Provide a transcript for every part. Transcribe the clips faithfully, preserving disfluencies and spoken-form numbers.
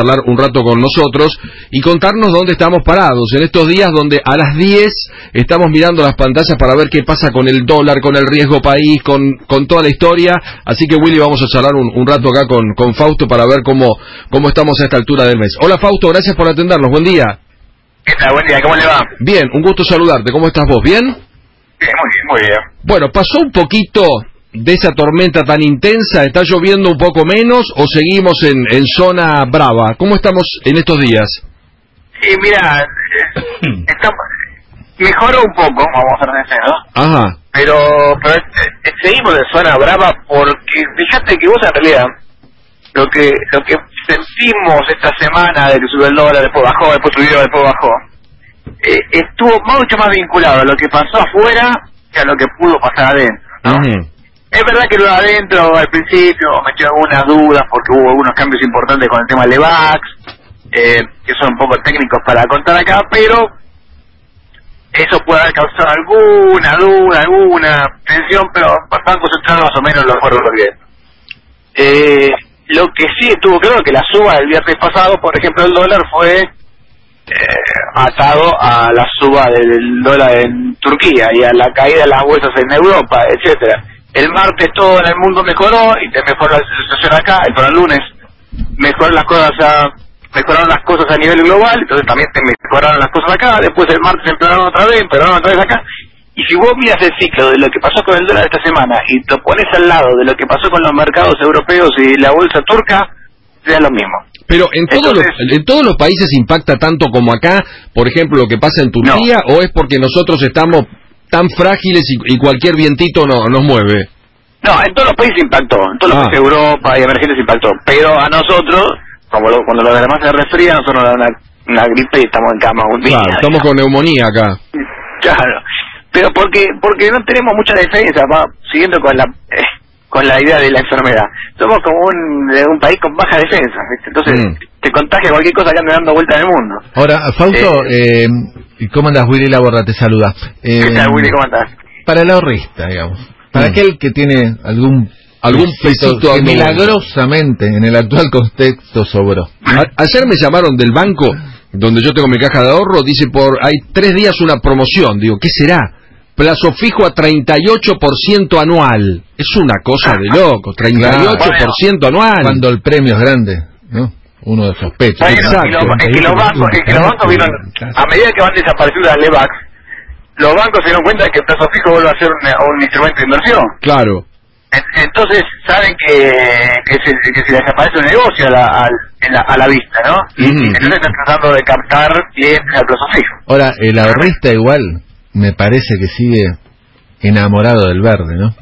charlar un rato con nosotros y contarnos dónde estamos parados en estos días donde a las diez estamos mirando las pantallas para ver qué pasa con el dólar, con el riesgo país, con, con toda la historia. Así que, Willy, vamos a charlar un, un rato acá con, con Fausto para ver cómo, cómo estamos a esta altura del mes. Hola, Fausto, gracias por atendernos. Buen día. ¿Qué tal? Buen día, ¿cómo le va? Bien, un gusto saludarte. ¿Cómo estás vos? ¿Bien? Bien, muy bien, muy bien. Bueno, pasó un poquito de esa tormenta tan intensa, ¿está lloviendo un poco menos o seguimos en, en zona brava? ¿Cómo estamos en estos días? Sí, mira, eh, estamos, mejoró un poco, vamos a ser sinceros, Ajá. pero, pero eh, seguimos en zona brava porque fíjate que vos en realidad lo que lo que sentimos esta semana de que subió el dólar, después bajó, después subió, después bajó, eh, estuvo mucho más vinculado a lo que pasó afuera que a lo que pudo pasar adentro, ¿no? Uh-huh. Es verdad que lo de adentro al principio metió algunas dudas porque hubo algunos cambios importantes con el tema del Levax, eh, que son un poco técnicos para contar acá, pero eso puede haber causado alguna duda, alguna tensión, pero el Banco Central más o menos lo fue resolviendo. Eh, lo que sí estuvo claro que la suba del viernes pasado, por ejemplo, el dólar fue eh, atado a la suba del dólar en Turquía y a la caída de las bolsas en Europa, etcétera. El martes todo en el mundo mejoró y te mejoró la situación acá, el para el lunes mejoraron las cosas a, mejoraron las cosas a nivel global, entonces también te mejoraron las cosas acá, después el martes empeoraron otra vez, empeoraron otra vez acá, y si vos miras el ciclo de lo que pasó con el dólar esta semana y lo pones al lado de lo que pasó con los mercados europeos y la bolsa turca, sea lo mismo. Pero en todos Entonces, los en todos los países impacta tanto como acá, por ejemplo, lo que pasa en Turquía, no. o es porque nosotros estamos tan frágiles y, y cualquier vientito no, nos mueve. No, en todos los países impactó, en todos Ah. los países de Europa y emergentes impactó, pero a nosotros, como lo, cuando los demás se resfrían, nosotros nos da una, una gripe y estamos en cama un día. Claro, estamos con neumonía acá. Claro, pero porque porque no tenemos mucha defensa, va, siguiendo con la eh, con la idea de la enfermedad. Somos como un, de un país con baja defensa, ¿viste? Entonces Mm. te contagia cualquier cosa que ande dando vuelta en el mundo. Ahora, Fausto, eh, eh, ¿cómo andas? Willy Laborda te saluda. Eh, ¿Qué tal, Willy? ¿Cómo estás? Para el ahorrista, digamos. Para Mm. aquel que tiene algún Algún pesito que dando milagrosamente en el actual contexto sobró. A- ayer me llamaron del banco donde yo tengo mi caja de ahorro, dice por hay tres días una promoción. Digo, ¿qué será? Plazo fijo a treinta y ocho por ciento anual. Es una cosa de loco, treinta y ocho por ciento anual. Cuando el premio es grande, ¿no? Uno de sospecha. Bueno, Exacto. y lo- es que los bancos, es que los bancos vieron, a medida que van desapareciendo las Levax, los bancos se dieron cuenta de que el plazo fijo vuelve a ser un, un instrumento de inversión. Claro. En- Entonces saben que, que, se, que se desaparece un negocio a la, al- en la, a la vista, ¿no? Y, Ujú. y entonces están tratando de captar clientes al plazo fijo. Ahora, el ahorrista igual me parece que sigue enamorado del verde, ¿no?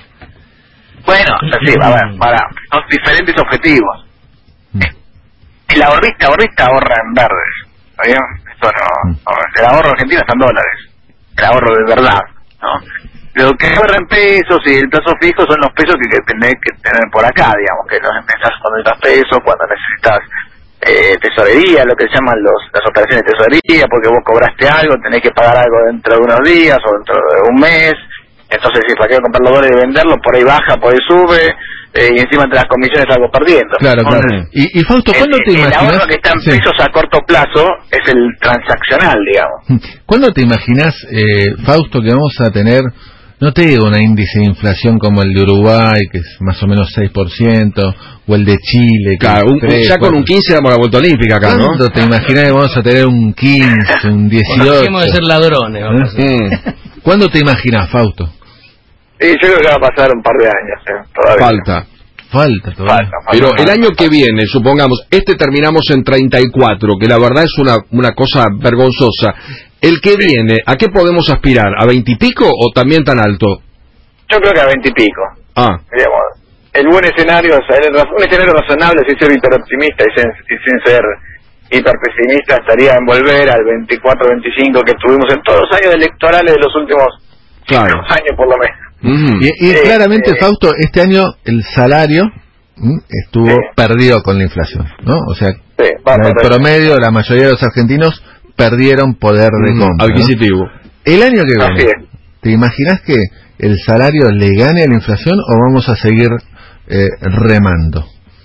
Bueno, así, a ver, para, son diferentes objetivos. Mm. El ahorrista, ahorrista ahorra en verdes, ¿está bien? Esto no, no, el ahorro argentino está en dólares, el ahorro de verdad, ¿no? Lo que ahorra en pesos y el plazo fijo son los pesos que, que tenés que tener por acá, digamos, que los empezás cuando necesitas pesos, cuando necesitas eh, tesorería, lo que se llaman los, las operaciones de tesorería, porque vos cobraste algo, tenés que pagar algo dentro de unos días o dentro de un mes, entonces si para qué comprar los dólares y venderlos, por ahí baja, por ahí sube, eh, y encima entre las comisiones algo perdiendo. Claro, claro. Entonces, Y, y Fausto, el, ¿cuándo te el imaginas? ahorro que está en Sí. pesos a corto plazo es el transaccional, digamos. ¿Cuándo te imaginas, eh, Fausto, que vamos a tener, no te digo un índice de inflación como el de Uruguay, que es más o menos seis por ciento, o el de Chile, que Claro, es un- tres, ya con cuatro? un quince damos la vuelta olímpica acá, ¿no? ¿Cuándo te imaginas que vamos a tener un quince, un dieciocho? Dejemos de ser ladrones. Vamos a hacer. Mm, ¿Cuándo te imaginas, Fausto? Sí, yo creo que va a pasar un par de años, eh, todavía. falta. Falta todavía. Falta, falta, Pero falta. el año que viene, supongamos, este terminamos en treinta y cuatro, que la verdad es una, una cosa vergonzosa. El que viene, ¿a qué podemos aspirar? ¿A veinte y pico o también tan alto? Yo creo que a veintipico. Ah, Digamos, el buen escenario, o sea, el, un escenario razonable sin ser hiperoptimista y sin, y sin ser hiperpesimista estaría en volver al veinticuatro, veinticinco que tuvimos en todos los años electorales de los últimos claro. cinco años por lo menos. Ujú. Y, y Eh, claramente, eh, Fausto, este año el salario ¿m? estuvo Sí. perdido con la inflación, ¿no? O sea, Sí, va a en el perder. promedio, la mayoría de los argentinos perdieron poder de Ujú, compra, ¿no? adquisitivo. El año que Así viene, es. ¿te imaginas que el salario le gane a la inflación o vamos a seguir eh, remando?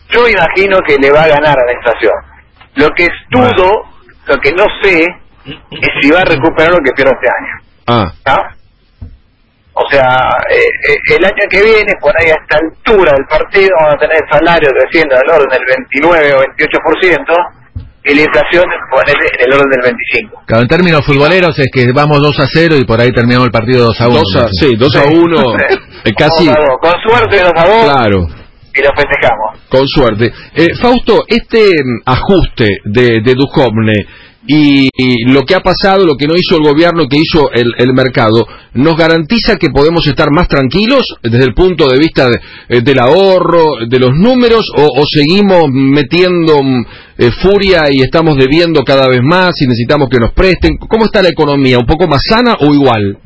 yo imagino que le va a ganar a la inflación. Lo que dudo, lo que no sé, es si va a recuperar lo que pierde este año. Ah. ¿No? O sea, eh, el año que viene, por ahí a esta altura del partido, vamos a tener salarios creciendo del orden del veintinueve o veintiocho por ciento, y la inflación ponele en el orden del veinticinco por ciento. Claro, en términos futboleros es que vamos dos a cero y por ahí terminamos el partido dos a uno. dos a, sí, dos a uno, eh, casi. dos a dos. Con suerte dos a dos. Claro. Y lo festejamos. Con suerte. Eh, Fausto, este mm, ajuste de, de Duhovne y, y lo que ha pasado, lo que no hizo el gobierno, que hizo el, el mercado, ¿nos garantiza que podemos estar más tranquilos desde el punto de vista de, del ahorro, de los números, o, o seguimos metiendo eh, furia y estamos debiendo cada vez más y necesitamos que nos presten? ¿Cómo está la economía? ¿Un poco más sana o igual?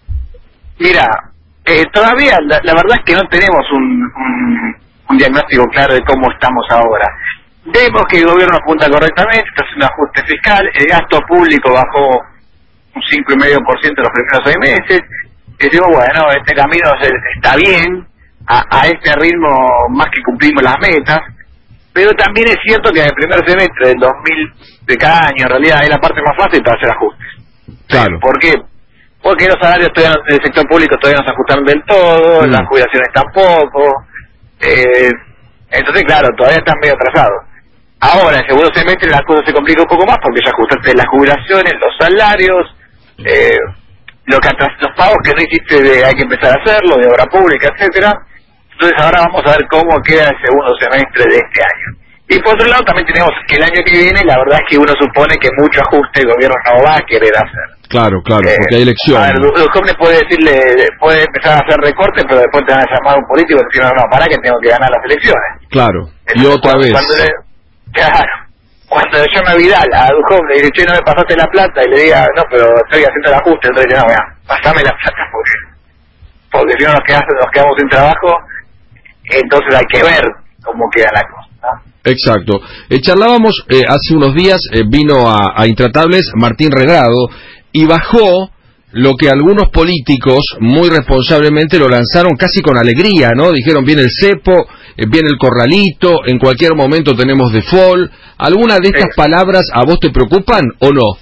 Mira, eh, todavía la, la verdad es que no tenemos un, un, un diagnóstico claro de cómo estamos ahora. Vemos que el gobierno apunta correctamente, está haciendo un ajuste fiscal, el gasto público bajó un cinco coma cinco por ciento en los primeros seis meses, y decimos, bueno, este camino está bien, a, a este ritmo más que cumplimos las metas, pero también es cierto que en el primer semestre del dos mil de cada año, en realidad, es la parte más fácil para hacer ajustes. Claro. ¿Por qué? Porque los salarios todavía no, del sector público todavía no se ajustaron del todo, mm. las jubilaciones tampoco, eh, entonces claro, todavía están medio atrasados. Ahora, en el segundo semestre la cosa se complica un poco más porque ya ajustaste las jubilaciones, los salarios, eh, lo que atras, los pagos que no hiciste de, hay que empezar a hacerlo, de obra pública, etcétera. Entonces ahora vamos a ver cómo queda el segundo semestre de este año. Y por otro lado también tenemos que el año que viene, la verdad es que uno supone que mucho ajuste el gobierno no va a querer hacer. Claro, claro, eh, porque hay elecciones. A ver, los jóvenes puede decirle, puede empezar a hacer recortes, pero después te van a llamar a un político y decir, no, no, para que tengo que ganar las elecciones. Claro, entonces, y otra cuando, vez. Cuando le, claro, cuando le llama a Vidal a Duhovne y le dice, che, no me pasaste la plata, y le diga, no, pero estoy haciendo el ajuste, entonces dice, no, mira, pasame la plata porque, porque si no nos quedamos, nos quedamos sin trabajo, entonces hay que ver cómo queda la cosa, ¿no? Exacto. Eh, charlábamos eh, hace unos días, eh, vino a, a Intratables Martín Regrado y bajó lo que algunos políticos muy responsablemente lo lanzaron casi con alegría, ¿no? Dijeron, viene el cepo, eh, viene el corralito, en cualquier momento tenemos default. ¿Alguna de estas sí. palabras a vos te preocupan o no?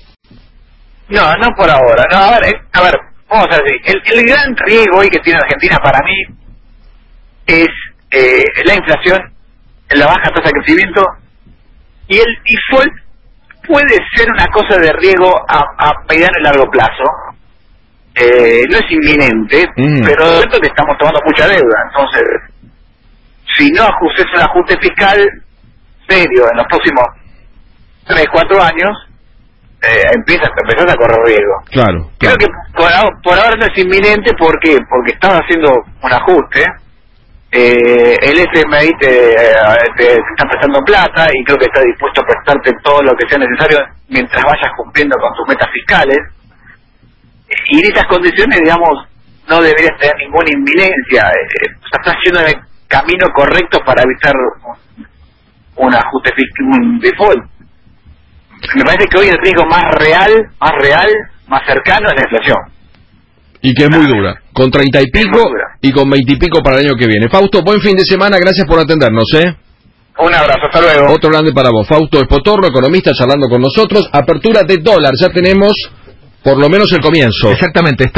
No, no por ahora. No, a ver, eh, a ver, vamos a decir, el, el gran riesgo hoy que tiene Argentina para mí es eh, la inflación, la baja tasa de crecimiento, y el default puede ser una cosa de riesgo a, a mediano y largo plazo. Eh, no es inminente, mm. pero de cierto que estamos tomando mucha deuda. Entonces, si no ajustes un ajuste fiscal serio en los próximos tres, cuatro años, eh, empiezas, empezás a correr riesgo. Claro, Creo claro. que por, por ahora no es inminente, ¿por qué? Porque estás haciendo un ajuste. Eh, el F M I te, te, te está prestando plata y creo que está dispuesto a prestarte todo lo que sea necesario mientras vayas cumpliendo con tus metas fiscales, y en esas condiciones, digamos, no deberías tener ninguna inminencia. Eh, estás yendo en el camino correcto para evitar un ajuste fiscal, un default. Me parece que hoy el riesgo más real, más real, más cercano es la inflación. Y que es muy dura, con treinta y pico y con veinte y pico para el año que viene. Fausto, buen fin de semana, gracias por atendernos, ¿eh? Un abrazo, hasta luego. Otro grande para vos. Fausto Espotorno, economista, charlando con nosotros. Apertura de dólar, ya tenemos por lo menos el comienzo. Exactamente.